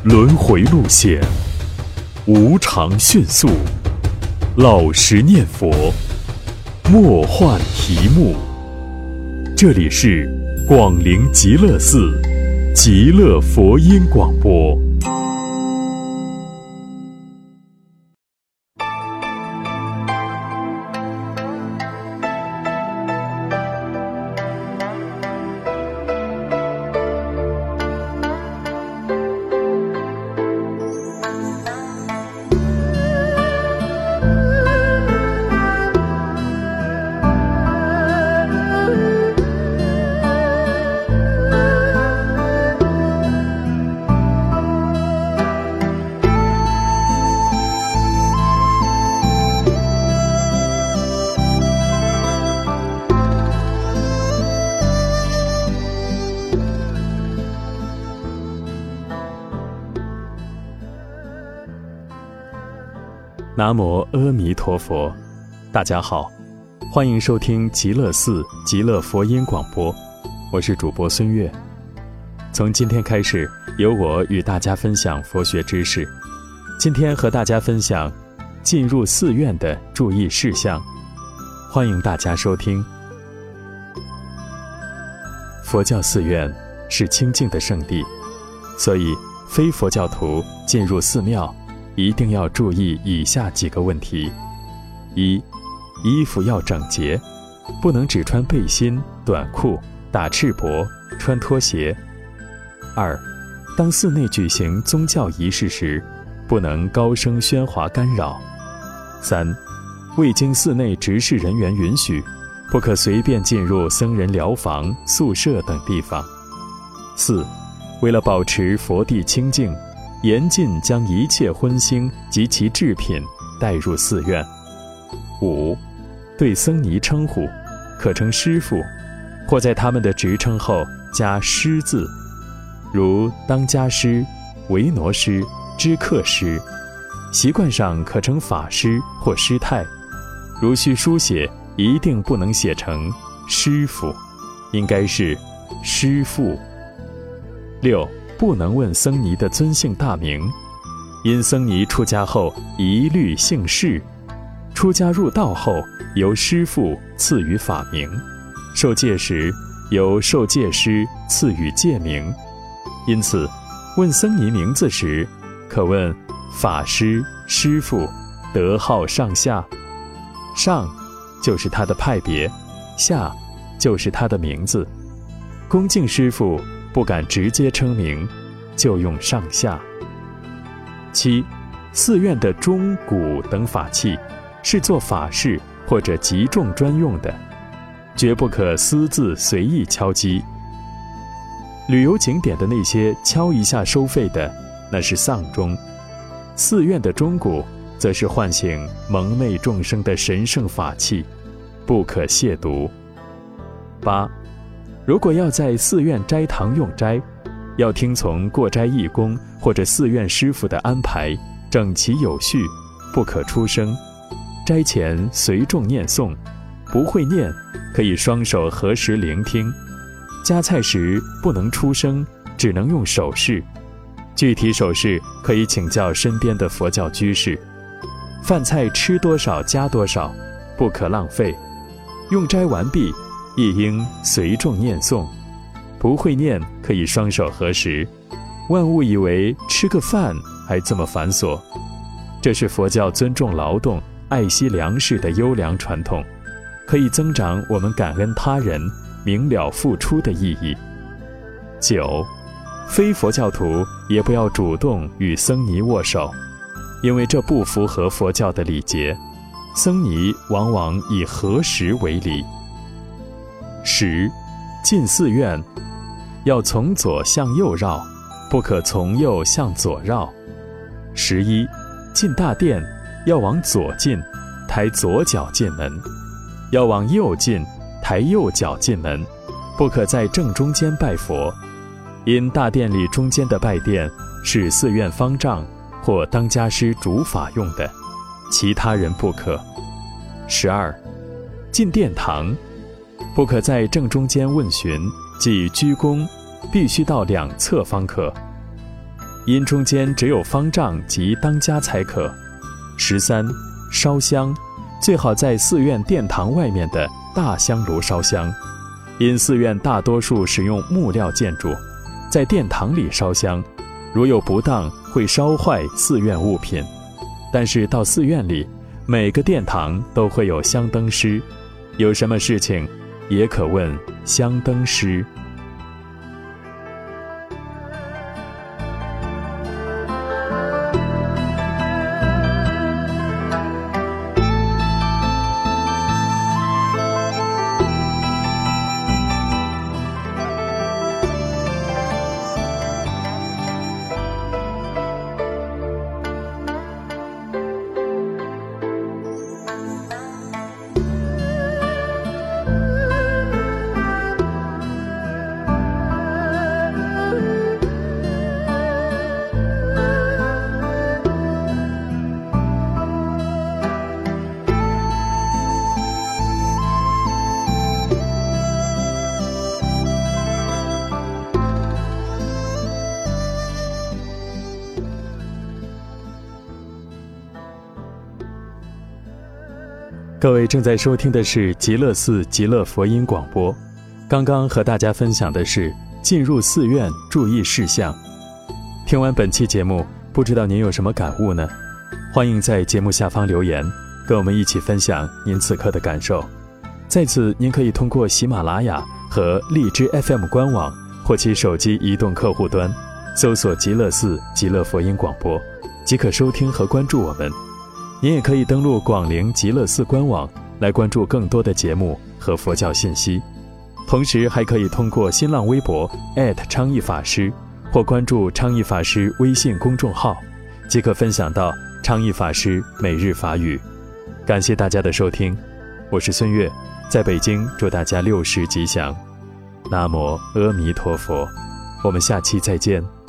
轮回路线，无常迅速，老实念佛，莫换题目。这里是广陵极乐寺极乐佛音广播。南无阿弥陀佛，大家好，欢迎收听极乐寺极乐佛音广播，我是主播孙悦。从今天开始，由我与大家分享佛学知识。今天和大家分享进入寺院的注意事项，欢迎大家收听。佛教寺院是清净的圣地，所以非佛教徒进入寺庙一定要注意以下几个问题：一、衣服要整洁，不能只穿背心、短裤、打赤膊、穿拖鞋。二、当寺内举行宗教仪式时，不能高声喧哗干扰。三、未经寺内执事人员允许，不可随便进入僧人寮房、宿舍等地方。四、为了保持佛地清净，严禁将一切荤腥及其制品带入寺院。五、对僧尼称呼可称师父，或在他们的职称后加师字，如当家师、维挪师、知客师。习惯上可称法师或师太，如需书写一定不能写成师父，应该是师父。六、不能问僧尼的尊姓大名，因僧尼出家后一律姓释，出家入道后由师父赐予法名，受戒时由受戒师赐予戒名。因此问僧尼名字时，可问法师、师父、德号上下。上就是他的派别，下就是他的名字。恭敬师父不敢直接称名，就用上下。七、寺院的钟、鼓等法器是做法事或者集众专用的，绝不可私自随意敲击。旅游景点的那些敲一下收费的，那是丧钟。寺院的钟鼓则是唤醒蒙昧众生的神圣法器，不可亵渎。八、如果要在寺院斋堂用斋，要听从过斋义工或者寺院师傅的安排，整齐有序，不可出声。斋前随众念诵，不会念可以双手合十聆听。夹菜时不能出声，只能用手势，具体手势可以请教身边的佛教居士。饭菜吃多少加多少，不可浪费。用斋完毕，亦应随众念诵，不会念可以双手合十。万物以为吃个饭还这么繁琐，这是佛教尊重劳动、爱惜粮食的优良传统，可以增长我们感恩他人、明了付出的意义。九、非佛教徒也不要主动与僧尼握手，因为这不符合佛教的礼节，僧尼往往以合十为礼。十、进寺院要从左向右绕，不可从右向左绕。11、进大殿要往左进，抬左脚进门；要往右进，抬右脚进门，不可在正中间拜佛，因大殿里中间的拜殿是寺院方丈或当家师主法用的，其他人不可。12、进殿堂不可在正中间问询，即鞠躬，必须到两侧方可。 因中间只有方丈及当家才可。13. 烧香，最好在寺院殿堂外面的大香炉烧香，因寺院大多数使用木料建筑，在殿堂里烧香，如有不当会烧坏寺院物品。但是到寺院里，每个殿堂都会有香灯师，有什么事情也可问香灯师。各位正在收听的是极乐寺极乐佛音广播，刚刚和大家分享的是进入寺院注意事项。听完本期节目，不知道您有什么感悟呢？欢迎在节目下方留言，跟我们一起分享您此刻的感受。在此，您可以通过喜马拉雅和荔枝 FM 官网或其手机移动客户端搜索极乐寺极乐佛音广播，即可收听和关注我们。您也可以登录广陵极乐寺官网来关注更多的节目和佛教信息，同时还可以通过新浪微博昌义法师或关注昌义法师微信公众号，即可分享到昌义法师每日法语。感谢大家的收听，我是孙越，在北京祝大家60吉祥。南无阿弥陀佛，我们下期再见。